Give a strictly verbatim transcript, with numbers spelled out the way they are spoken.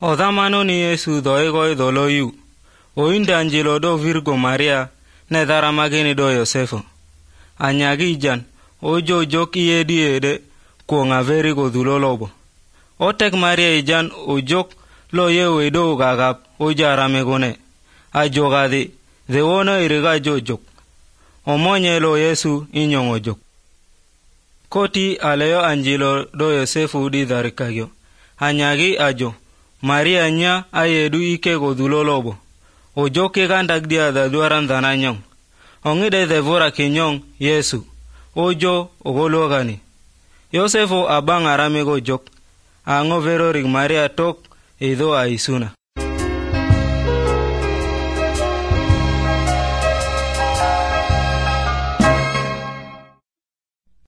O dhamano ni Yesu doego dolo yu. O inde Angelo do Virgo Maria ne dara magini do Yosefo. Anyagi jan o jo jok iye diede ko ngaveri go dulolobo. O tek Maria ijan o jok lo yewe do gagap o jarame gone. A jogadi de wona iriga jo jok. O monye lo Yesu inyongo jok. Koti aleyo Angelo do Yosefu di darikagyo. Anyagi ajo. Maria nya ayedu ike go dulolobo. O joke gandak dia da duaran dananyong. Ongide devora kinyong Yesu. Ojo ogologani. Yosefo abang arame go jok. Ango vero rig Maria tok edo aisuna.